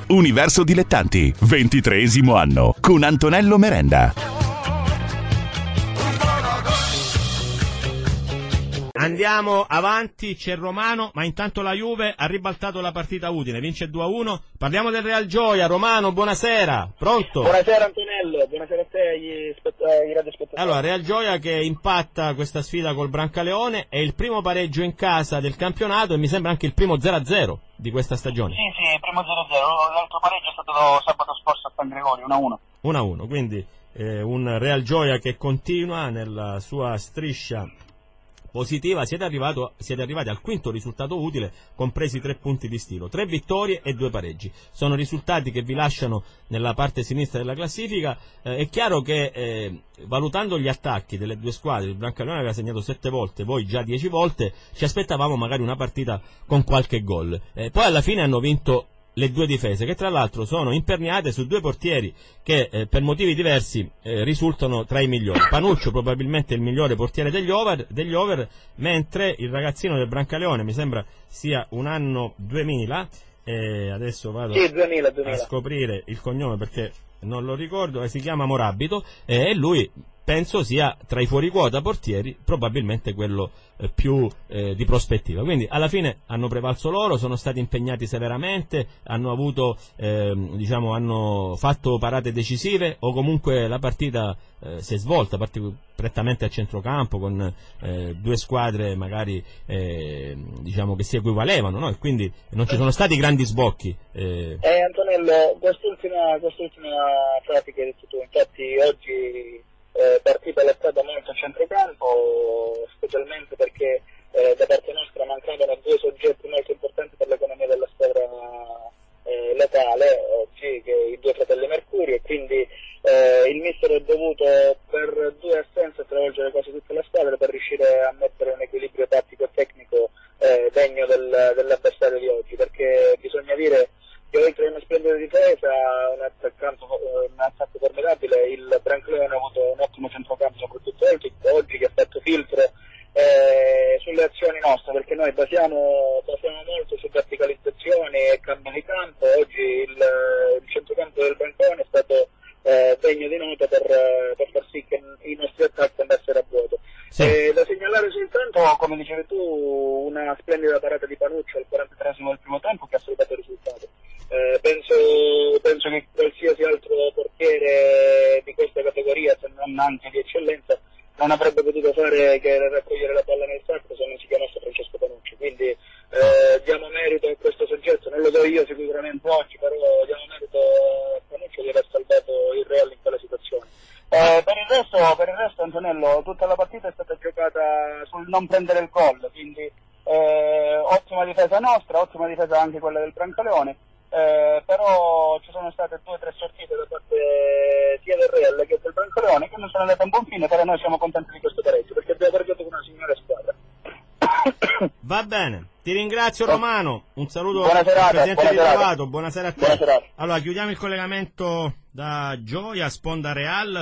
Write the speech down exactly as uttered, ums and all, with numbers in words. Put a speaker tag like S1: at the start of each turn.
S1: Universo Dilettanti, ventitreesimo anno, con Antonello Merenda.
S2: Andiamo avanti, c'è Romano, ma intanto la Juve ha ribaltato la partita Udine, vince due a uno. Parliamo del Real Gioia. Romano, buonasera, pronto?
S3: Buonasera Antonello, buonasera a te e agli spett- ai radiospettatori.
S2: Allora, Real Gioia che impatta questa sfida col Brancaleone, è il primo pareggio in casa del campionato e mi sembra anche il primo zero a zero di questa stagione.
S3: Sì, sì, il primo zero a zero, l'altro pareggio è stato sabato scorso a San Gregorio, uno a uno.
S2: uno a uno, quindi eh, un Real Gioia che continua nella sua striscia positiva. Siete, arrivato, siete arrivati al quinto risultato utile, compresi tre punti di stilo, tre vittorie e due pareggi. Sono risultati che vi lasciano nella parte sinistra della classifica. Eh, è chiaro che eh, valutando gli attacchi delle due squadre, il Brancaleone aveva segnato sette volte, voi già dieci volte, ci aspettavamo magari una partita con qualche gol. Eh, poi alla fine hanno vinto le due difese, che tra l'altro sono imperniate su due portieri che eh, per motivi diversi eh, risultano tra i migliori. Panuccio probabilmente il migliore portiere degli over, degli over, mentre il ragazzino del Brancaleone, mi sembra sia un anno duemila, eh, adesso vado
S3: sì, duemila, duemila.
S2: a scoprire il cognome perché non lo ricordo, eh, si chiama Morabito, eh, e lui penso sia tra i fuoriquota portieri probabilmente quello eh, più eh, di prospettiva. Quindi alla fine hanno prevalso loro, sono stati impegnati severamente, hanno avuto eh, diciamo hanno fatto parate decisive, o comunque la partita eh, si è svolta partic- prettamente a centrocampo con eh, due squadre magari eh, diciamo che si equivalevano, no? E quindi non ci sono stati grandi sbocchi.
S3: Eh, eh Antonello, quest'ultima, quest'ultima frase che hai detto tu, infatti oggi Eh, partita è stata molto a centrocampo, specialmente perché eh, da parte nostra mancavano due soggetti molto importanti per l'economia della squadra eh, locale, oggi, che i due fratelli Mercuri, e quindi eh, il mister è dovuto per due assenze stravolgere quasi tutta la squadra per riuscire a mettere un equilibrio tattico e tecnico eh, degno del, dell'avversario di oggi, perché bisogna dire che oltre a una splendida difesa, un attacco, un attacco formidabile, il Brancaleone ha avuto un ottimo centrocampo, soprattutto oggi, oggi che ha fatto filtro eh, sulle azioni nostre, perché noi basiamo, basiamo molto su verticalizzazioni e cambi di campo. Oggi il, il centrocampo del Brancaleone è stato eh, degno di nota per, per far sì che i nostri attacchi andassero a vuoto. Sì. Eh, da segnalare soltanto, come dicevi tu, una splendida parata di Panuccio al quarantatreesimo del primo tempo che ha salvato il risultato. Eh, penso, penso che qualsiasi altro portiere di questa categoria, se non anche di eccellenza, non avrebbe potuto fare che raccogliere la palla nel sacco se non si chiamasse Francesco Panucci. Quindi eh, diamo merito a questo soggetto, non lo so io sicuramente oggi, però diamo merito a Panucci di aver salvato il Real in quella situazione. Eh, per, il resto, per il resto Antonello, tutta la partita è stata giocata sul non prendere il gol, quindi eh, ottima difesa nostra, ottima difesa anche quella del Brancaleone. Eh, però ci sono state due o tre sortite da parte sia del Real che del Brancaleone che non sono andate a buon fine, però noi siamo contenti di questo pareggio perché abbiamo pareggiato con una signora squadra.
S2: Va bene, ti ringrazio Romano, un saluto
S3: buona
S2: al
S3: serata,
S2: Presidente
S3: buona
S2: ritrovato,
S3: serata.
S2: buonasera a te.
S3: Buona serata.
S2: Allora chiudiamo il collegamento da Gioia, sponda Real.